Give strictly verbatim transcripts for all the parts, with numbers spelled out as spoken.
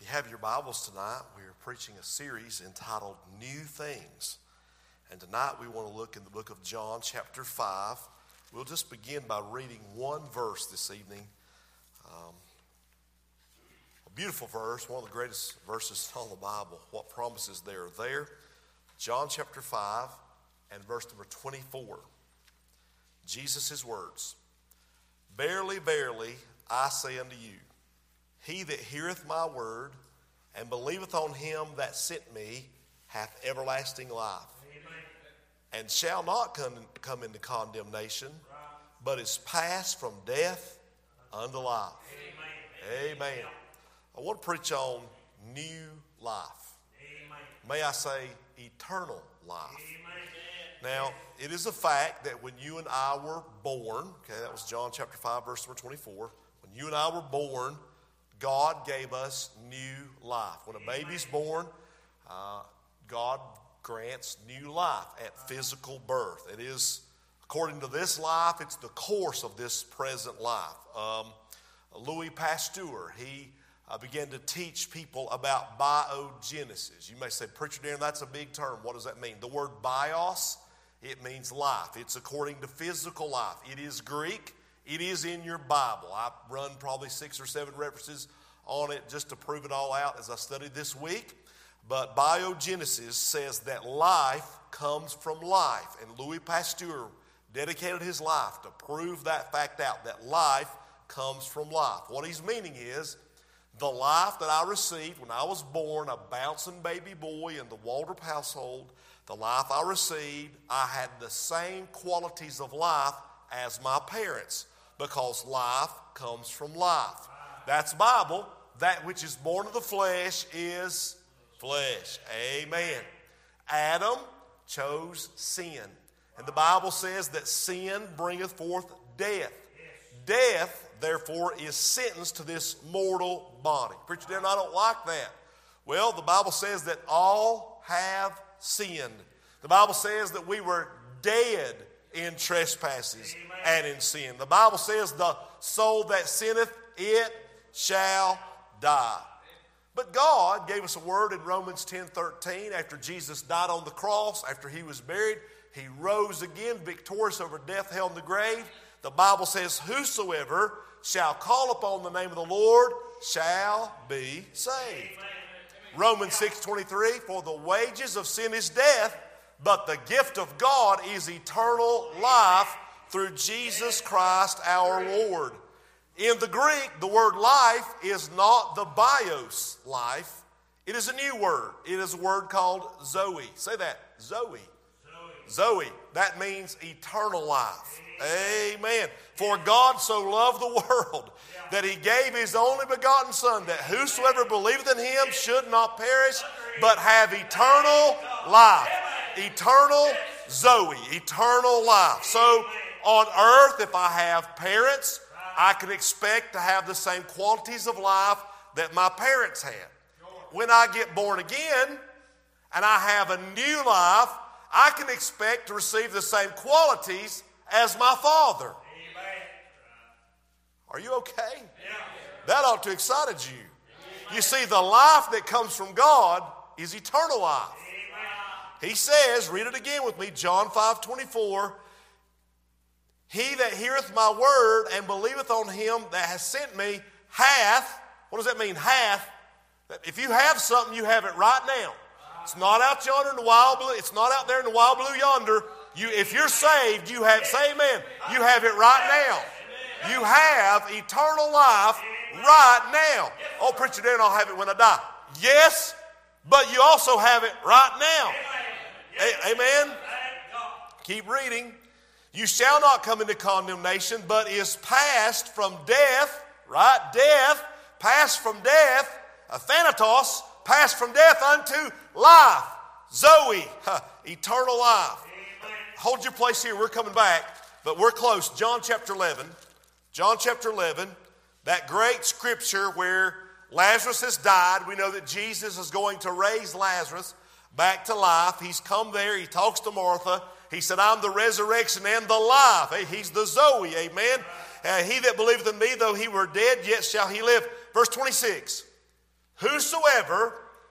If you have your Bibles tonight, we're preaching a series entitled New Things. And tonight we want to look in the book of John chapter five. We'll just begin by reading one verse this evening. Um, a beautiful verse, one of the greatest verses in all the Bible. What promises there are there. John chapter five and verse number twenty-four. Jesus' words. Verily, verily, I say unto you, he that heareth my word and believeth on him that sent me hath everlasting life, Amen. And shall not come, come into condemnation, but is passed from death unto life. Amen. Amen. I want to preach on new life. Amen. May I say eternal life. Amen. Now, it is a fact that when you and I were born, okay, that was John chapter five, verse number twenty-four. When you and I were born, God gave us new life. When a baby's born, uh, God grants new life at physical birth. It is, according to this life, it's the course of this present life. Um, Louis Pasteur, he uh, began to teach people about biogenesis. You may say, Preacher Darren, that's a big term. What does that mean? The word bios, it means life. It's according to physical life. It is Greek. It is in your Bible. I run probably six or seven references on it just to prove it all out as I studied this week. But biogenesis says that life comes from life. And Louis Pasteur dedicated his life to prove that fact out, that life comes from life. What he's meaning is the life that I received when I was born, a bouncing baby boy in the Waldrop household, the life I received, I had the same qualities of life as my parents. Because life comes from life. That's Bible. That which is born of the flesh is flesh. Amen. Adam chose sin. And the Bible says that sin bringeth forth death. Death, therefore, is sentenced to this mortal body. Preacher Darren, I don't like that. Well, the Bible says that all have sinned. The Bible says that we were dead in trespasses and in sin. The Bible says the soul that sinneth, it shall die. But God gave us a word in Romans ten thirteen. After Jesus died on the cross, after he was buried, he rose again victorious over death, hell, and the grave. The Bible says, whosoever shall call upon the name of the Lord shall be saved. Romans six twenty-three, for the wages of sin is death, but the gift of God is eternal life through Jesus Christ our Lord. In the Greek, the word life is not the bios life. It is a new word. It is a word called Zoe. Say that, Zoe. Zoe. Zoe. That means eternal life. Amen. Amen. For God so loved the world that he gave his only begotten Son, that whosoever believeth in him should not perish, but have eternal life. Eternal Zoe, eternal life. So on earth, if I have parents, I can expect to have the same qualities of life that my parents had. When I get born again and I have a new life, I can expect to receive the same qualities as my father. Are you okay? That ought to excite you. You see, the life that comes from God is eternal life. He says, read it again with me, John five twenty-four, he that heareth my word and believeth on him that has sent me hath, what does that mean, hath? If you have something, you have it right now. It's not out yonder in the wild blue, it's not out there in the wild blue yonder. You, if you're saved, you have, say amen, you have it right now. You have eternal life right now. Oh, preacher Darren, I'll have it when I die. Yes, but you also have it right now. Amen. Keep reading. You shall not come into condemnation, but is passed from death, right? Death, passed from death, a thanatos, passed from death unto life. Zoe, huh, eternal life. Hold your place here. We're coming back, but we're close. John chapter eleven. John chapter eleven, that great scripture where Lazarus has died. We know that Jesus is going to raise Lazarus back to life. He's come there. He talks to Martha. He said, I'm the resurrection and the life. Hey, he's the Zoe, amen. Uh, he that believeth in me, though he were dead, yet shall he live. Verse twenty-six. Whosoever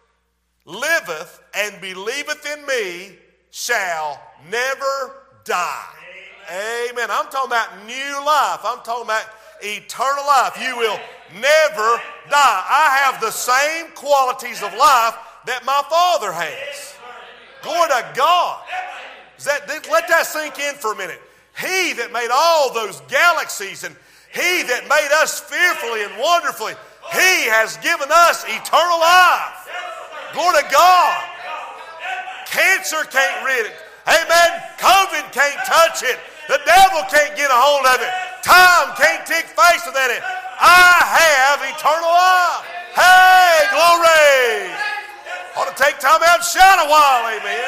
liveth and believeth in me shall never die. Amen. Amen. I'm talking about new life. I'm talking about eternal life. You will never die. I have the same qualities of life that my Father has. Glory to God. Is that, let that sink in for a minute. He that made all those galaxies and He that made us fearfully and wonderfully, He has given us eternal life. Glory to God. Cancer can't rid it. Amen. COVID can't touch it. The devil can't get a hold of it. Time can't take face of it. I have eternal life. Hey, glory. Ought to take time out and shout a while. Amen.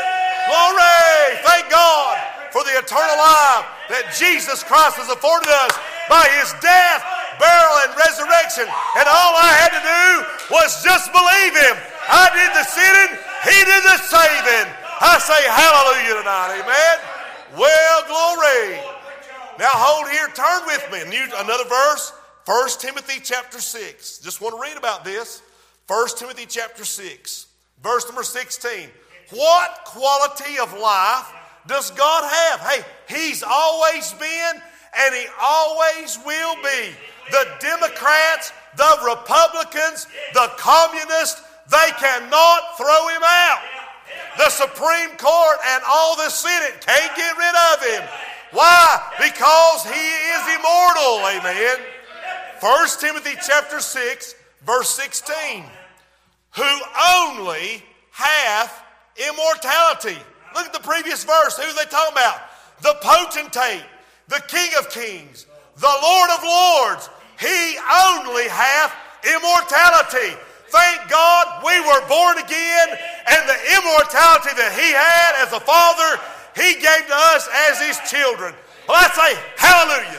Glory. Thank God for the eternal life that Jesus Christ has afforded us by His death, burial, and resurrection. And all I had to do was just believe Him. I did the sinning, He did the saving. I say hallelujah tonight, amen. Well, glory. Now hold here, turn with me. New, another verse, First Timothy chapter six. Just want to read about this. First Timothy chapter six, verse number sixteen. What quality of life does God have? Hey, He's always been and He always will be. The Democrats, the Republicans, the Communists, they cannot throw Him out. The Supreme Court and all the Senate can't get rid of Him. Why? Because He is immortal. Amen. First Timothy chapter six, verse sixteen. Who only hath immortality. Look at the previous verse. Who are they talking about? The potentate, the King of Kings, the Lord of Lords. He only hath immortality. Thank God we were born again, and the immortality that He had as a Father, He gave to us as His children. Well, I say hallelujah.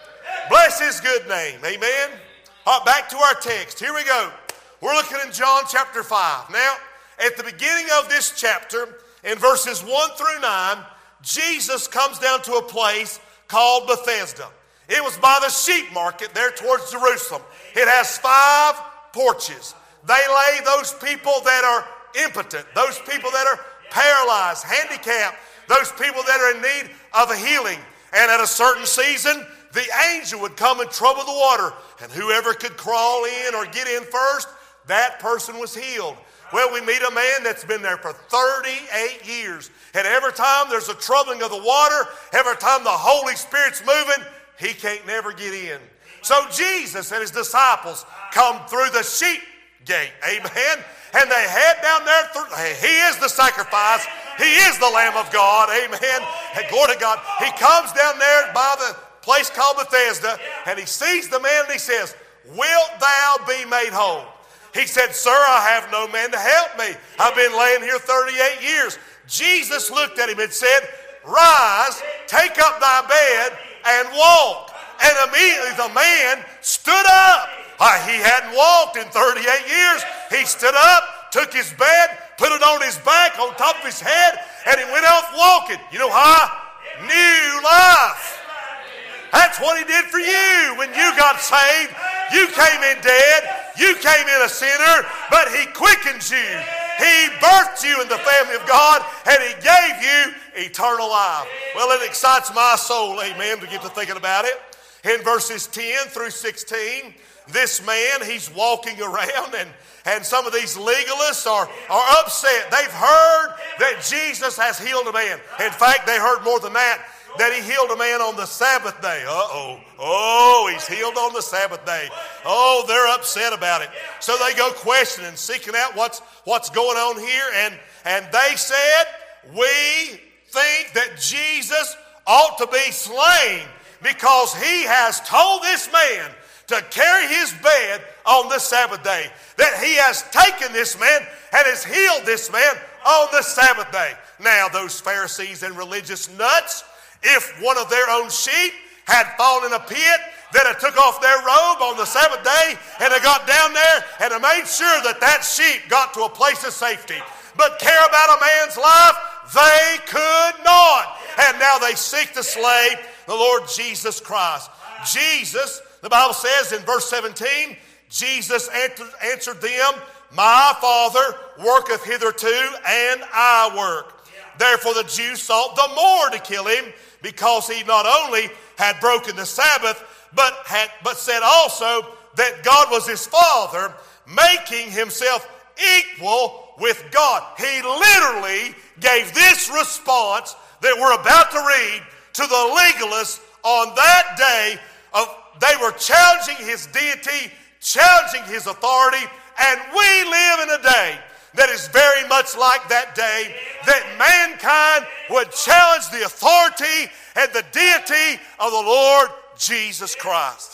Bless His good name. Amen. All right, back to our text. Here we go. We're looking in John chapter five. Now, at the beginning of this chapter, in verses one through nine, Jesus comes down to a place called Bethesda. It was by the sheep market there towards Jerusalem. It has five porches. They lay those people that are impotent, those people that are paralyzed, handicapped, those people that are in need of a healing. And at a certain season, the angel would come and trouble the water. And whoever could crawl in or get in first, that person was healed. Well, we meet a man that's been there for thirty-eight years. And every time there's a troubling of the water, every time the Holy Spirit's moving, he can't never get in. So Jesus and His disciples come through the sheep gate. Amen. And they head down there. Through, he is the sacrifice. He is the Lamb of God. Amen. And glory to God. He comes down there by the place called Bethesda, and he sees the man and he says, "Wilt thou be made whole?" He said, "Sir, I have no man to help me. I've been laying here thirty-eight years. Jesus looked at him and said, "Rise, take up thy bed, and walk." And immediately the man stood up. Uh, he hadn't walked in thirty-eight years. He stood up, took his bed, put it on his back, on top of his head, and he went off walking. You know how? New life. That's what He did for you when you got saved. You came in dead. You came in a sinner, but He quickens you. He birthed you in the family of God, and He gave you eternal life. Well, it excites my soul, amen, to get to thinking about it. In verses ten through sixteen, this man, he's walking around, and, and some of these legalists are, are upset. They've heard that Jesus has healed a man. In fact, they heard more than that, that He healed a man on the Sabbath day. Uh-oh. Oh, He's healed on the Sabbath day. Oh, they're upset about it. So they go questioning, seeking out what's, what's going on here. And, and they said, "We think that Jesus ought to be slain because He has told this man to carry his bed on the Sabbath day. That He has taken this man and has healed this man on the Sabbath day." Now, those Pharisees and religious nuts, if one of their own sheep had fallen in a pit, that had took off their robe on the Sabbath day and they got down there and they made sure that that sheep got to a place of safety. But care about a man's life, they could not. And now they seek to slay the Lord Jesus Christ. Jesus, the Bible says in verse seventeen, Jesus answered them, my Father worketh hitherto, and I work. Therefore the Jews sought the more to kill him, because he not only had broken the Sabbath, but had but said also that God was his Father, making himself equal with God. He literally gave this response that we're about to read to the legalists on that day. Of they were challenging his deity, challenging his authority, and we live in a day that is very much like that day, that mankind would challenge the authority and the deity of the Lord Jesus Christ.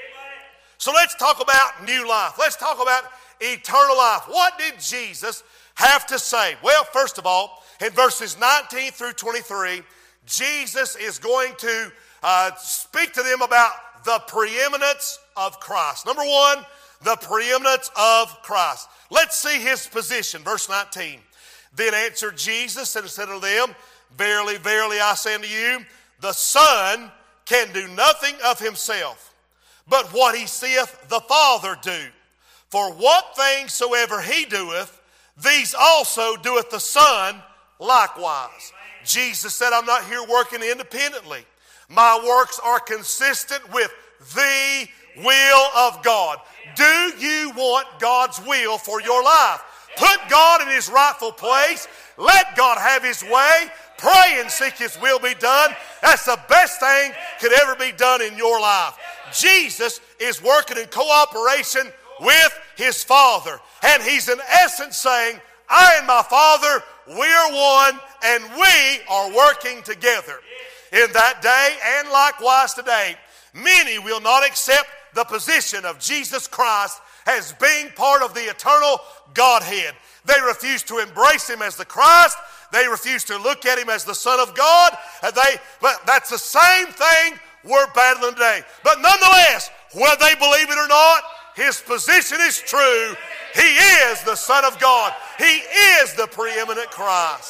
So let's talk about new life. Let's talk about eternal life. What did Jesus have to say? Well, first of all, in verses nineteen through twenty-three, Jesus is going to uh, speak to them about the preeminence of Christ. Number one, the preeminence of Christ. Let's see his position. Verse nineteen. Then answered Jesus and said unto them, Verily, verily, I say unto you, the Son can do nothing of himself, but what he seeth the Father do. For what things soever he doeth, these also doeth the Son likewise. Jesus said, I'm not here working independently. My works are consistent with the will of God. Do you want God's will for your life? Put God in his rightful place. Let God have his way. Pray and seek his will be done. That's the best thing could ever be done in your life. Jesus is working in cooperation with his Father. And he's in essence saying, I and my Father, we are one, and we are working together. In that day, and likewise today, many will not accept the position of Jesus Christ as being part of the eternal Godhead. They refuse to embrace him as the Christ. They refuse to look at him as the Son of God. And they, but that's the same thing we're battling today. But nonetheless, whether they believe it or not, his position is true. He is the Son of God. He is the preeminent Christ.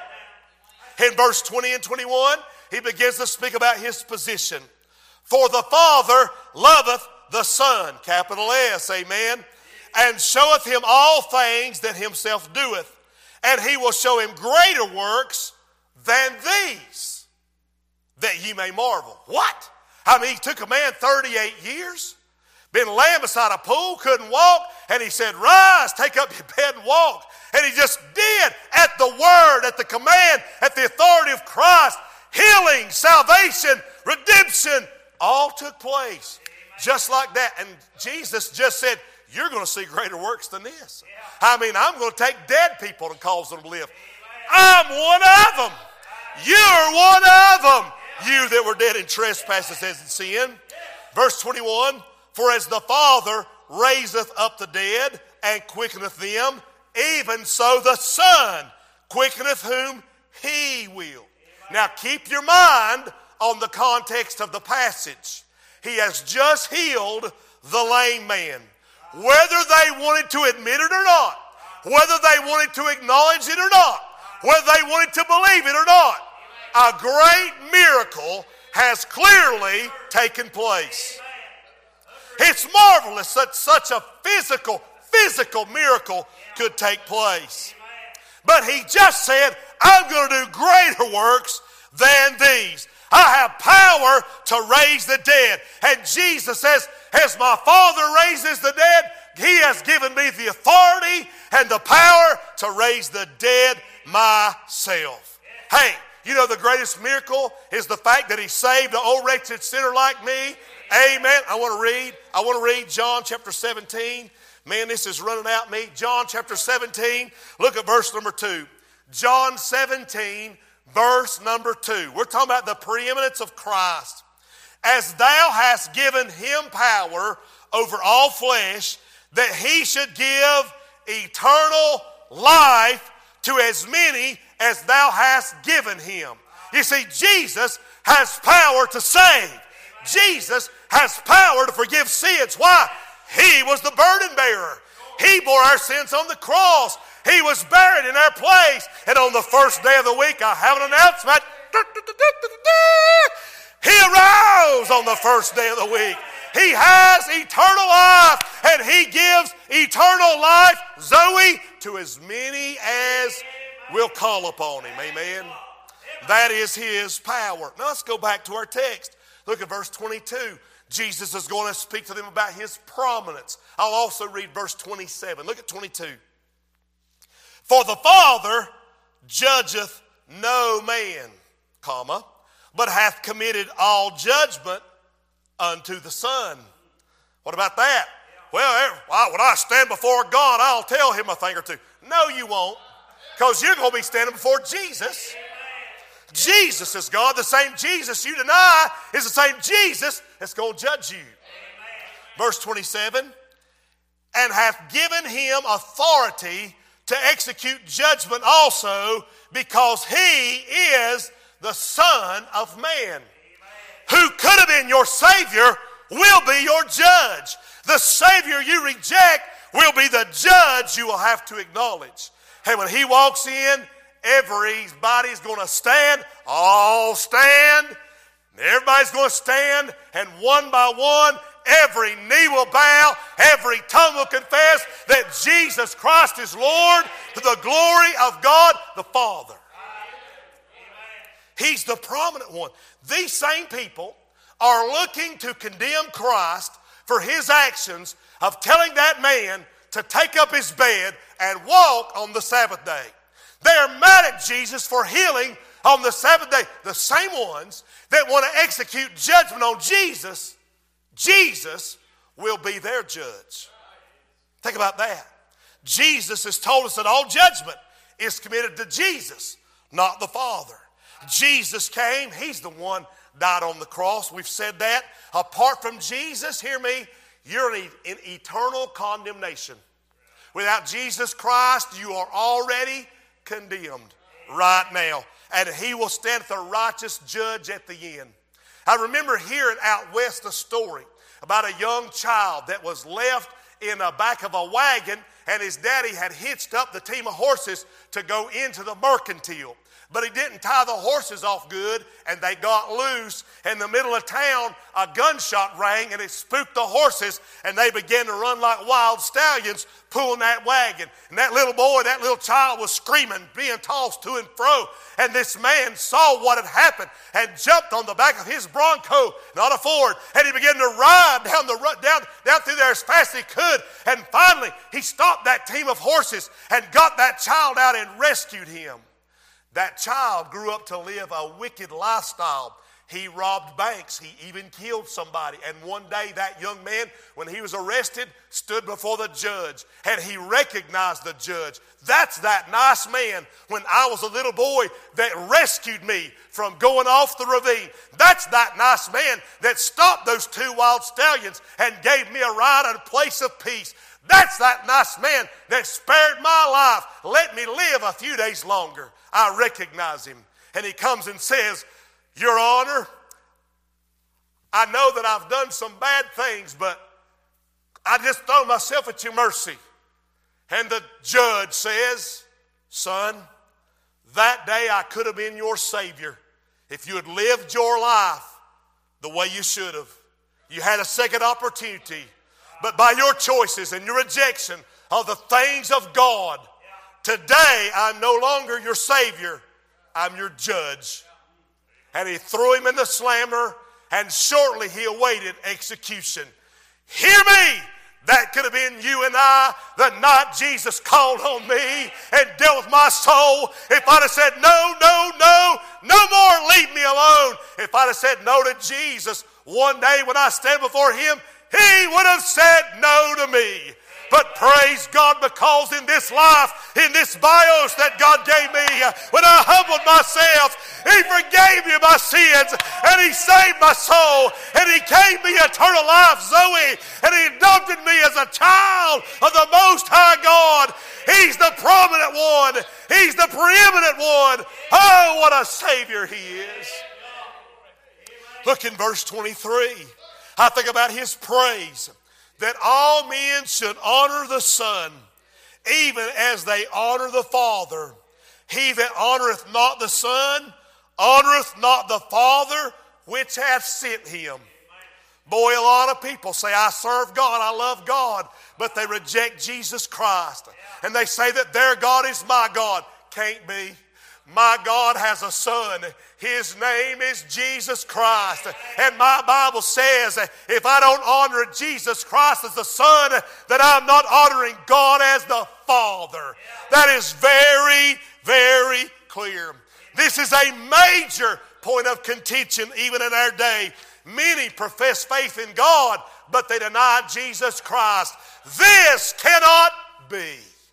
In verse twenty and twenty-one, he begins to speak about his position. For the Father loveth the Son, capital S, amen, and showeth him all things that himself doeth, and he will show him greater works than these, that ye may marvel. What? I mean, he took a man thirty-eight years, been laying beside a pool, couldn't walk, and he said, rise, take up your bed and walk. And he just did, at the word, at the command, at the authority of Christ. Healing, salvation, redemption, all took place. Just like that. And Jesus just said, you're going to see greater works than this. I mean, I'm going to take dead people and cause them to live. I'm one of them. You're one of them. You that were dead in trespasses and sin. Verse twenty-one, for as the Father raiseth up the dead and quickeneth them, even so the Son quickeneth whom he will. Now keep your mind on the context of the passage. He has just healed the lame man. Whether they wanted to admit it or not, whether they wanted to acknowledge it or not, whether they wanted to believe it or not, a great miracle has clearly taken place. It's marvelous that such a physical, physical miracle could take place. But he just said, I'm going to do greater works than these. I have power to raise the dead. And Jesus says, as my Father raises the dead, he has given me the authority and the power to raise the dead myself. Hey, you know the greatest miracle is the fact that he saved an old wretched sinner like me. Amen. I want to read. I want to read John chapter seventeen. Man, this is running out me. John chapter seventeen. Look at verse number two. John seventeen, verse number two. We're talking about the preeminence of Christ. As thou hast given him power over all flesh, that he should give eternal life to as many as thou hast given him. You see, Jesus has power to save. Jesus has power to forgive sins. Why? He was the burden bearer. He bore our sins on the cross. He was buried in our place. And on the first day of the week, I have an announcement. He arose on the first day of the week. He has eternal life, and he gives eternal life, Zoe, to as many as will call upon him. Amen. That is his power. Now let's go back to our text. Look at verse twenty-two. Jesus is going to speak to them about his prominence. I'll also read verse twenty-seven. Look at twenty-two. For the Father judgeth no man, comma, but hath committed all judgment unto the Son. What about that? Well, when I stand before God, I'll tell him a thing or two. No, you won't, because you're going to be standing before Jesus. Jesus is God. The same Jesus you deny is the same Jesus that's going to judge you. Verse twenty-seven, and hath given him authority to execute judgment also, because he is the Son of Man. Who could have been your Savior will be your judge. The Savior you reject will be the judge you will have to acknowledge. Hey, when he walks in, everybody's going to stand. All stand. Everybody's going to stand, and one by one, every knee will bow, every tongue will confess that Jesus Christ is Lord, to the glory of God the Father. He's the prominent one. These same people are looking to condemn Christ for his actions of telling that man to take up his bed and walk on the Sabbath day. They are mad at Jesus for healing on the Sabbath day. The same ones that want to execute judgment on Jesus, Jesus will be their judge. Think about that. Jesus has told us that all judgment is committed to Jesus, not the Father. Jesus came. He's the one died on the cross. We've said that. Apart from Jesus, hear me, you're in eternal condemnation. Without Jesus Christ, you are already condemned right now. And he will stand as the righteous judge at the end. I remember hearing out west a story about a young child that was left in the back of a wagon, and his daddy had hitched up the team of horses to go into the mercantile. But he didn't tie the horses off good, and they got loose. In the middle of town, a gunshot rang, and it spooked the horses, and they began to run like wild stallions, pulling that wagon. And that little boy, that little child was screaming, being tossed to and fro. And this man saw what had happened and jumped on the back of his Bronco, not a Ford, and he began to ride down, the, down, down through there as fast as he could. And finally, he stopped that team of horses and got that child out and rescued him. That child grew up to live a wicked lifestyle. He robbed banks. He even killed somebody. And one day that young man, when he was arrested, stood before the judge. And he recognized the judge. That's that nice man when I was a little boy that rescued me from going off the ravine. That's that nice man that stopped those two wild stallions and gave me a ride and a place of peace. That's that nice man that spared my life, let me live a few days longer. I recognize him. And he comes and says, Your Honor, I know that I've done some bad things, but I just throw myself at your mercy. And the judge says, Son, that day I could have been your Savior if you had lived your life the way you should have. You had a second opportunity. But by your choices and your rejection of the things of God, today I'm no longer your Savior, I'm your judge. And he threw him in the slammer, and shortly he awaited execution. Hear me! That could have been you and I the night Jesus called on me and dealt with my soul. If I'd have said, no, no, no, no more, leave me alone. If I'd have said no to Jesus, one day when I stand before him, he would have said no to me. But praise God, because in this life, in this bios that God gave me, when I humbled myself, he forgave me my sins, and he saved my soul, and he gave me eternal life, Zoe, and he adopted me as a child of the Most High God. He's the prominent one. He's the preeminent one. Oh, what a Savior he is. Look in verse twenty-three. I think about his praise, that all men should honor the Son, even as they honor the Father. He that honoreth not the Son, honoreth not the Father which hath sent him. Boy, a lot of people say, I serve God, I love God, but they reject Jesus Christ. And they say that their God is my God. Can't be. My God has a son. His name is Jesus Christ. And my Bible says if I don't honor Jesus Christ as the Son, that I'm not honoring God as the Father. That is very, very clear. This is a major point of contention even in our day. Many profess faith in God, but they deny Jesus Christ. This cannot be.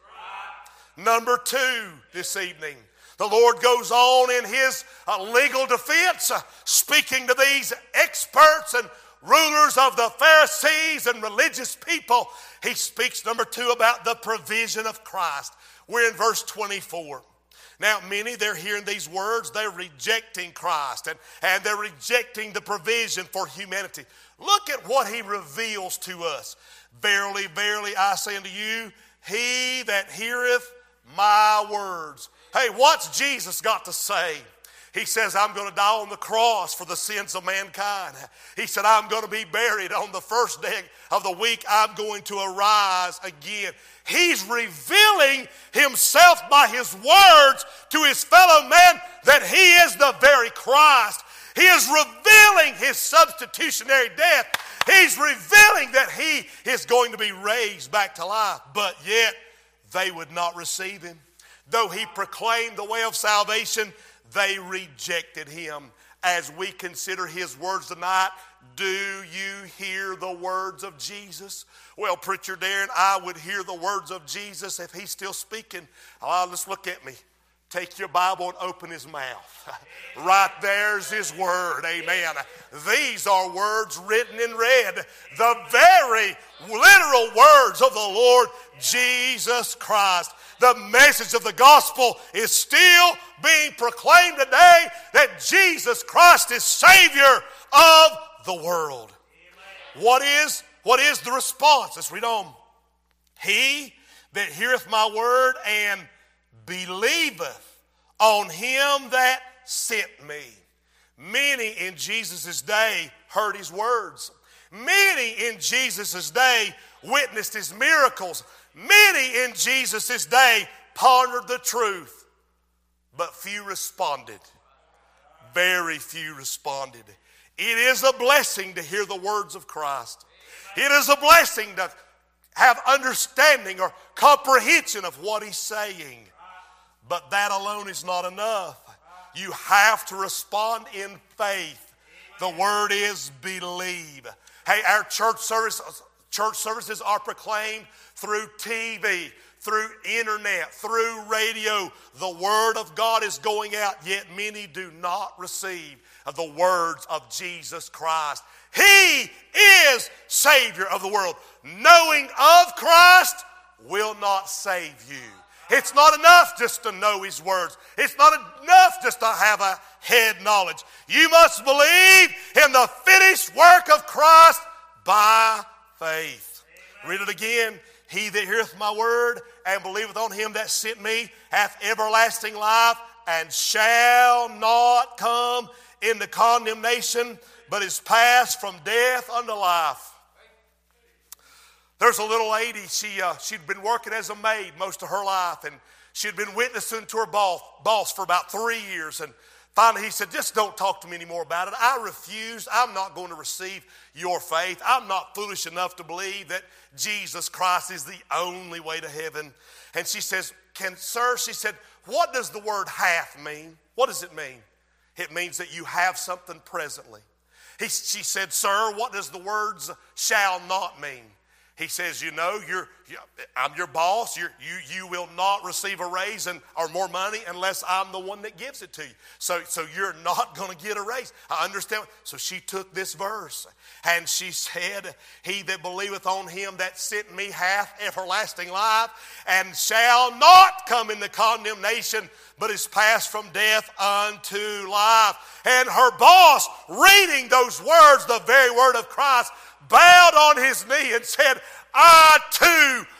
Number two this evening. The Lord goes on in His uh, legal defense, uh, speaking to these experts and rulers of the Pharisees and religious people. He speaks, number two, about the provision of Christ. We're in verse twenty-four. Now, many, they're hearing these words, they're rejecting Christ, and, and they're rejecting the provision for humanity. Look at what He reveals to us. Verily, verily, I say unto you, he that heareth my words. Hey, what's Jesus got to say? He says, I'm going to die on the cross for the sins of mankind. He said, I'm going to be buried on the first day of the week. I'm going to arise again. He's revealing Himself by His words to His fellow men that He is the very Christ. He is revealing His substitutionary death. He's revealing that He is going to be raised back to life. But yet, they would not receive Him. Though He proclaimed the way of salvation, they rejected Him. As we consider His words tonight, do you hear the words of Jesus? Well, Preacher Darren, I would hear the words of Jesus if He's still speaking. Oh, let's look at me. Take your Bible and open His mouth. Right there's His word. Amen. These are words written in red. The very literal words of the Lord Jesus Christ. The message of the gospel is still being proclaimed today that Jesus Christ is Savior of the world. What is, what is the response? Let's read on. He that heareth my word and believeth on Him that sent me. Many in Jesus' day heard His words. Many in Jesus' day witnessed His miracles. Many in Jesus' day pondered the truth. But few responded. Very few responded. It is a blessing to hear the words of Christ. It is a blessing to have understanding or comprehension of what He's saying. But that alone is not enough. You have to respond in faith. The word is believe. Hey, our church service, church services are proclaimed through T V, through internet, through radio. The word of God is going out, yet many do not receive the words of Jesus Christ. He is Savior of the world. Knowing of Christ will not save you. It's not enough just to know His words. It's not enough just to have a head knowledge. You must believe in the finished work of Christ by faith. Read it again. He that heareth my word and believeth on Him that sent me hath everlasting life and shall not come into condemnation, but is passed from death unto life. There's a little lady, she, uh, she'd been working as a maid most of her life, and she'd been witnessing to her boss, boss for about three years. And finally he said, just don't talk to me anymore about it. I refuse. I'm not going to receive your faith. I'm not foolish enough to believe that Jesus Christ is the only way to heaven. And she says, Can, sir, she said, what does the word hath mean? What does it mean? It means that you have something presently. He, she said, sir, what does the words shall not mean? He says, you know, you're, you, I'm your boss. You're, you you will not receive a raise and, or more money unless I'm the one that gives it to you. So, so you're not going to get a raise. I understand. So she took this verse and she said, he that believeth on Him that sent me hath everlasting life and shall not come into condemnation, but is passed from death unto life. And her boss, reading those words, the very word of Christ, bowed on his knee and said, I too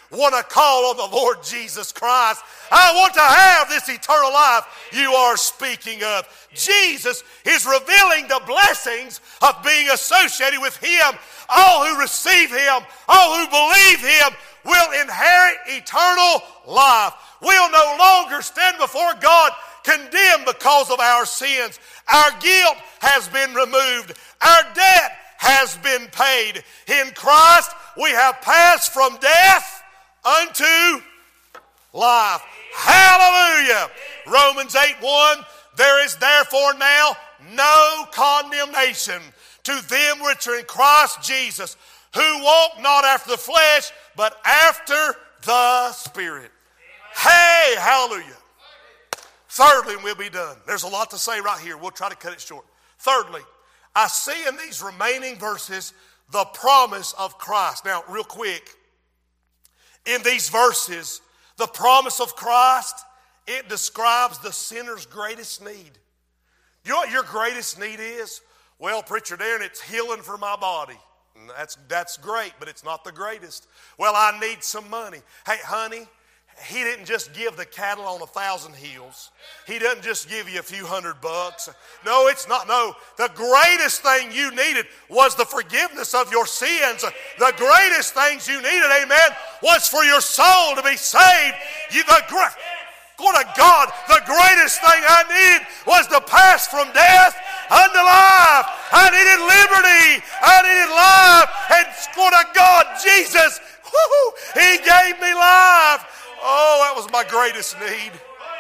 want to call on the Lord Jesus Christ. I want to have this eternal life you are speaking of. Jesus is revealing the blessings of being associated with Him. All who receive Him, all who believe Him, will inherit eternal life. We'll no longer stand before God condemned because of our sins. Our guilt has been removed. Our debt has been paid. In Christ, we have passed from death unto life. Hallelujah. Romans eight one, there is therefore now no condemnation to them which are in Christ Jesus, who walk not after the flesh, but after the Spirit. Hey, hallelujah. Thirdly, and we'll be done. There's a lot to say right here. We'll try to cut it short. Thirdly, I see in these remaining verses the promise of Christ. Now, real quick, in these verses, the promise of Christ, it describes the sinner's greatest need. You know what your greatest need is? Well, Preacher Darren, it's healing for my body. And that's, that's great, but it's not the greatest. Well, I need some money. Hey, honey, He didn't just give the cattle on a thousand hills. He doesn't just give you a few hundred bucks. No, it's not. No, the greatest thing you needed was the forgiveness of your sins. The greatest things you needed, amen, was for your soul to be saved. You, the great, go to God, the greatest thing I needed was to pass from death unto life. I needed liberty. I needed life. And go to God, Jesus, whoo, He gave me life. Oh, that was my greatest need.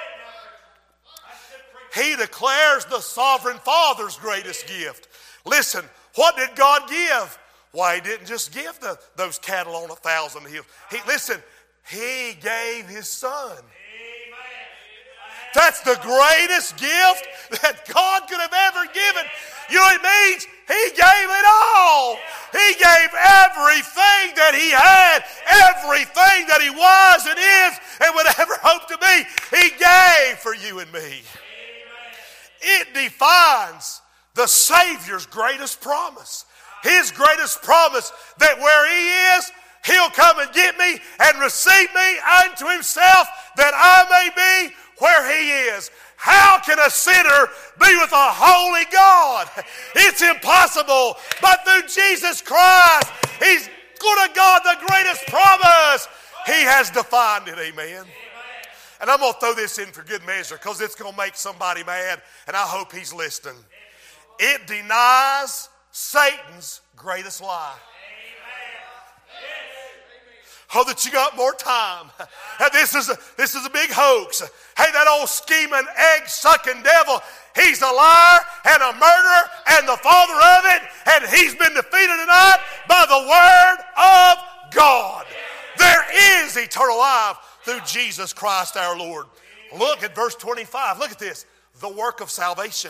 He declares the sovereign Father's greatest gift. Listen, what did God give? Why, He didn't just give the, those cattle on a thousand hills. He, listen, He gave His Son. That's the greatest gift that God could have ever given. You know what it means? He gave it all. He gave everything that He had, everything that He was and is and would ever hope to be. He gave for you and me. It defines the Savior's greatest promise. His greatest promise that where He is, He'll come and get me and receive me unto Himself, that I may be where He is. How can a sinner be with a holy God? It's impossible. But through Jesus Christ, He's good to God, the greatest promise. He has defined it, amen. And I'm going to throw this in for good measure because it's going to make somebody mad, and I hope he's listening. It denies Satan's greatest lie. Oh, that you got more time. This is a, this is a big hoax. Hey, that old scheming, egg-sucking devil, he's a liar and a murderer and the father of it, and he's been defeated tonight by the word of God. There is eternal life through Jesus Christ our Lord. Look at verse twenty-five. Look at this. The work of salvation.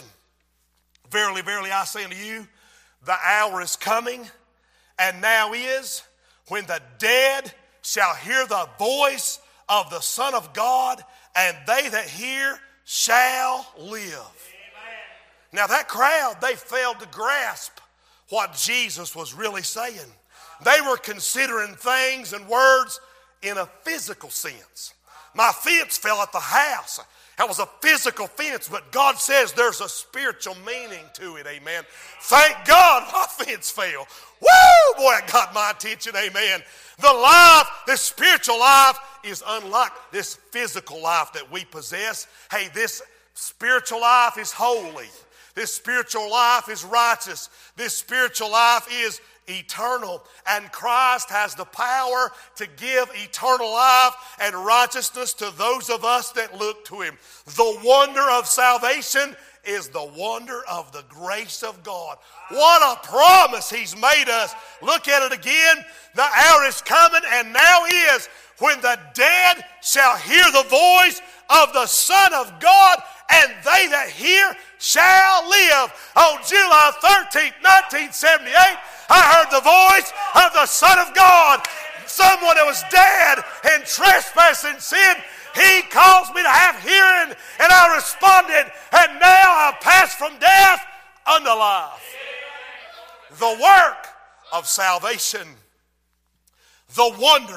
Verily, verily, I say unto you, the hour is coming, and now is, when the dead shall hear the voice of the Son of God, and they that hear shall live. Amen. Now that crowd, they failed to grasp what Jesus was really saying. They were considering things and words in a physical sense. My fence fell at the house. That was a physical fence, but God says there's a spiritual meaning to it, amen. Thank God my fence fell. Woo! Boy, it got my attention, amen. The life, this spiritual life, is unlike this physical life that we possess. Hey, this spiritual life is holy. This spiritual life is righteous. This spiritual life is eternal. And Christ has the power to give eternal life and righteousness to those of us that look to Him. The wonder of salvation is the wonder of the grace of God. What a promise He's made us. Look at it again. The hour is coming, and now is, when the dead shall hear the voice of the Son of God, and they that hear shall live. On July thirteenth, nineteen seventy-eight, I heard the voice of the Son of God. Someone that was dead in trespass and sin. He caused me to have hearing, and I responded, and now I pass from death unto life. The work of salvation, the wonder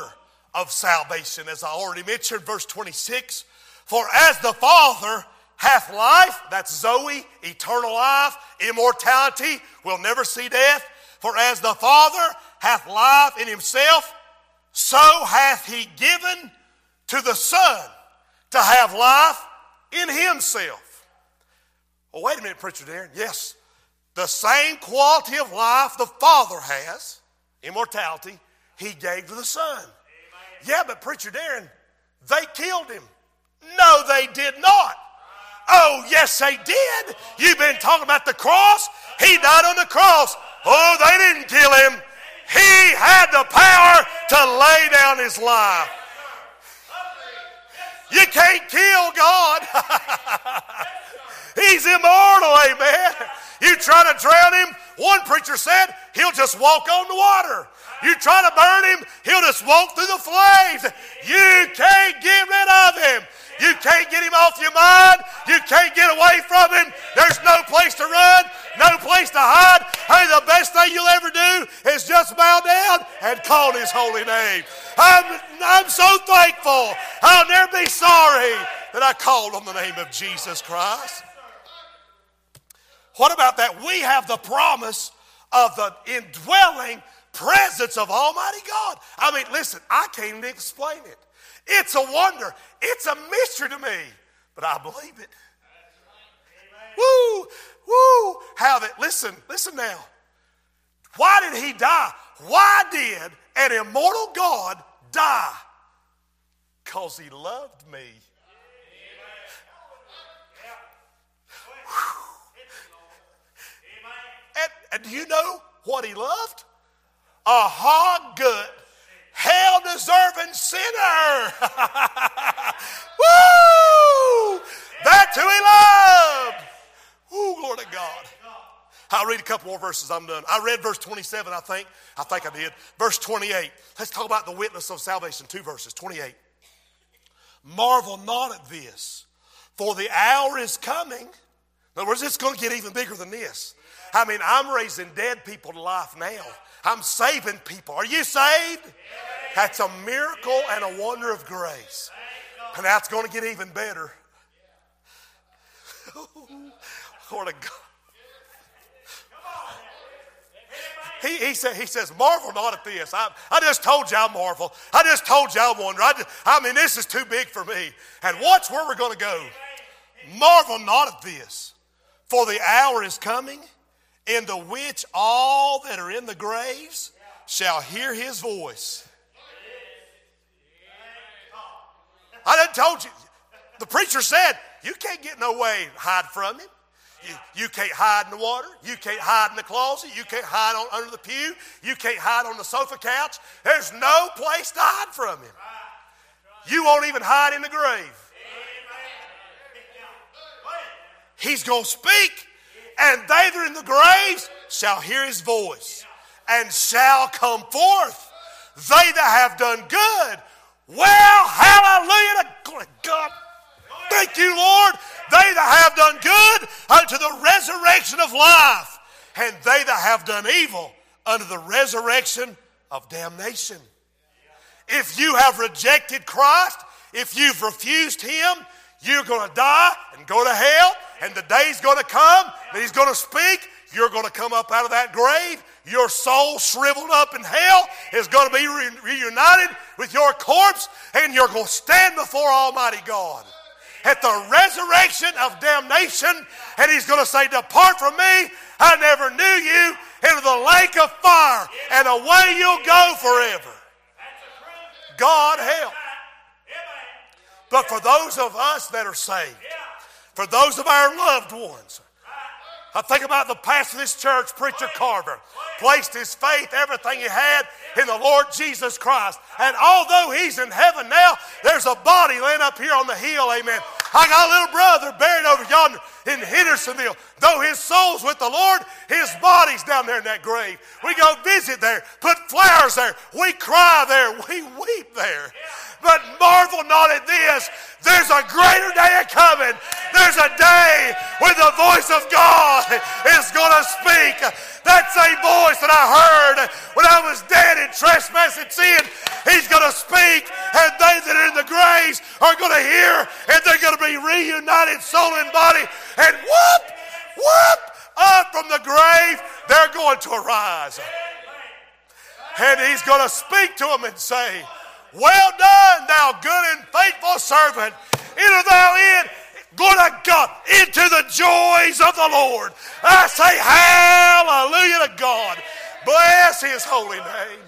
of salvation. As I already mentioned, verse twenty-six, for as the Father hath life, that's Zoe, eternal life, immortality, will never see death. For as the Father hath life in himself, so hath he given to the Son to have life in himself. Well, wait a minute, Preacher Darren. Yes, the same quality of life the Father has, immortality, he gave to the Son. Amen. Yeah, but Preacher Darren, they killed him. No, they did not. Oh, yes, they did. You've been talking about the cross. He died on the cross. Oh, they didn't kill him. He had the power to lay down his life. You can't kill God. He's immortal, amen. You try to drown him, one preacher said, he'll just walk on the water. You try to burn him, he'll just walk through the flames. You can't get rid of him. You can't get him off your mind. You can't get away from him. There's no place to run, no place to hide. Hey, the best thing you'll ever do is just bow down and call his holy name. I'm, I'm so thankful. I'll never be sorry that I called on the name of Jesus Christ. What about that? We have the promise of the indwelling presence of Almighty God. I mean, listen, I can't even explain it. It's a wonder. It's a mystery to me, but I believe it. Woo, woo. How that, listen, listen now. Why did he die? Why did an immortal God die? Because he loved me. And, and do you know what he loved? A hog-gut, hell-deserving sinner. Woo! That's who he loved. Woo, glory to God. I'll read a couple more verses. I'm done. I read verse twenty-seven, I think. I think I did. Verse twenty-eight. Let's talk about the witness of salvation. Two verses. twenty-eight. Marvel not at this, for the hour is coming. In other words, it's going to get even bigger than this. I mean, I'm raising dead people to life now. I'm saving people. Are you saved? That's a miracle and a wonder of grace. And that's going to get even better. Lord of God. He, he, said, he says, marvel not at this. I, I just told you I marvel. I just told you I wonder. I, just, I mean, this is too big for me. And watch where we're going to go. Marvel not at this, for the hour is coming, in the which all that are in the graves shall hear his voice. I done told you. The preacher said, you can't get no way to hide from him. You, you can't hide in the water. You can't hide in the closet. You can't hide on, under the pew. You can't hide on the sofa couch. There's no place to hide from him. You won't even hide in the grave. He's going to speak, and they that are in the graves shall hear his voice and shall come forth. They that have done good. Well, hallelujah to God. Thank you, Lord. They that have done good unto the resurrection of life, and they that have done evil unto the resurrection of damnation. If you have rejected Christ, if you've refused him, you're going to die and go to hell, and the day's going to come that he's going to speak. You're going to come up out of that grave. Your soul shriveled up in hell is going to be re- reunited with your corpse, and you're going to stand before Almighty God at the resurrection of damnation, and he's going to say, depart from me, I never knew you, into the lake of fire, and away you'll go forever. God help. But for those of us that are saved, for those of our loved ones, I think about the pastor of this church, Preacher Carver, placed his faith, everything he had, in the Lord Jesus Christ. And although he's in heaven now, there's a body laying up here on the hill, amen. I got a little brother buried over yonder in Hendersonville. Though his soul's with the Lord, his body's down there in that grave. We go visit there, put flowers there, we cry there, we weep there. But marvel not at this. There's a greater day coming. There's a day when the voice of God is going to speak. That same voice that I heard when I was dead in trespass and sin, he's going to to speak, and they that are in the graves are going to hear, and they're going to be reunited, soul and body, and whoop, whoop, up from the grave, they're going to arise. And he's going to speak to them and say, well done, thou good and faithful servant. Enter thou in, glory to God, into the joys of the Lord. I say hallelujah to God. Bless his holy name.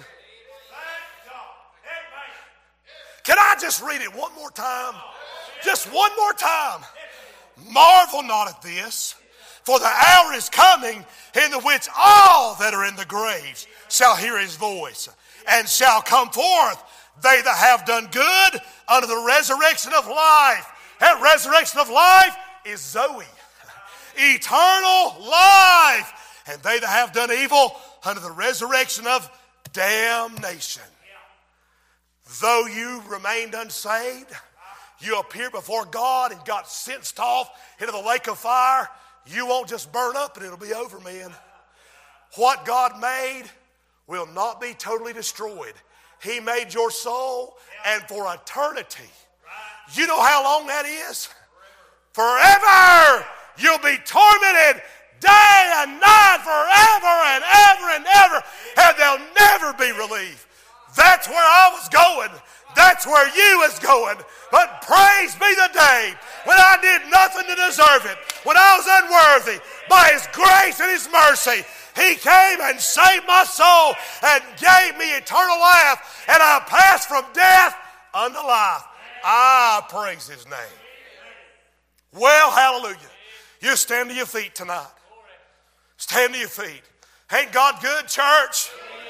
Can I just read it one more time? Just one more time. Marvel not at this, for the hour is coming in the which all that are in the graves shall hear his voice, and shall come forth, they that have done good unto the resurrection of life. That resurrection of life is Zoe, eternal life. And they that have done evil unto the resurrection of damnation. Though you remained unsaved, you appear before God and got sentenced off into the lake of fire, you won't just burn up and it'll be over, man. What God made will not be totally destroyed. He made your soul, and for eternity. You know how long that is? Forever. You'll be tormented day and night forever and ever and ever, and there'll never be relief. That's where I was going. That's where you was going. But praise be the day when I did nothing to deserve it, when I was unworthy. By his grace and his mercy, he came and saved my soul and gave me eternal life, and I passed from death unto life. I praise his name. Well, hallelujah. You stand to your feet tonight. Stand to your feet. Ain't God good, church?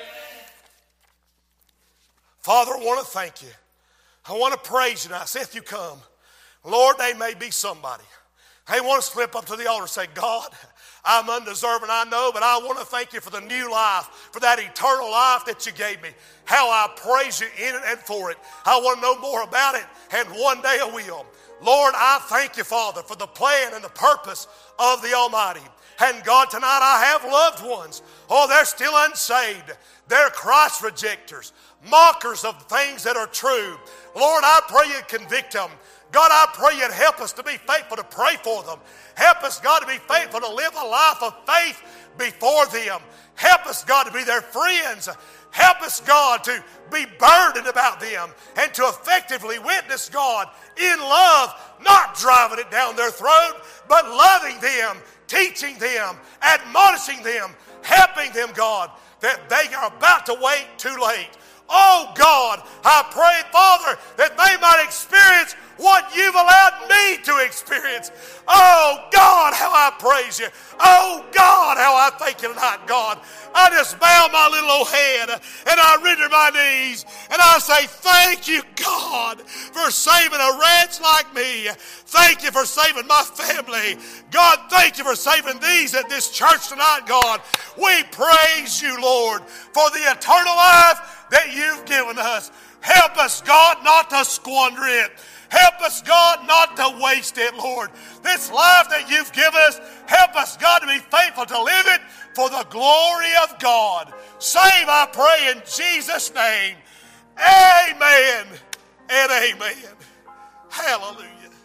Father, I want to thank you. I want to praise you tonight. Seth, you come. Lord, they may be somebody. They want to slip up to the altar and say, God, I'm undeserving, I know, but I want to thank you for the new life, for that eternal life that you gave me. How I praise you in it and for it. I want to know more about it, and one day I will. Lord, I thank you, Father, for the plan and the purpose of the Almighty. And God, tonight I have loved ones. Oh, they're still unsaved. They're Christ rejectors, mockers of things that are true. Lord, I pray you convict them. God, I pray you'd help us to be faithful to pray for them. Help us, God, to be faithful to live a life of faith before them. Help us, God, to be their friends. Help us, God, to be burdened about them and to effectively witness, God, in love, not driving it down their throat, but loving them, teaching them, admonishing them, helping them, God, that they are about to wait too late. Oh, God, I pray, Father, that they might experience what you've allowed me to experience. Oh, God, how I praise you. Oh, God, how I thank you tonight, God. I just bow my little old head and I render my knees and I say, thank you, God, for saving a wretch like me. Thank you for saving my family. God, thank you for saving these at this church tonight, God. We praise you, Lord, for the eternal life that you've given us. Help us, God, not to squander it. Help us, God, not to waste it, Lord. This life that you've given us, help us, God, to be faithful to live it for the glory of God. Save, I pray, in Jesus' name. Amen and amen. Hallelujah.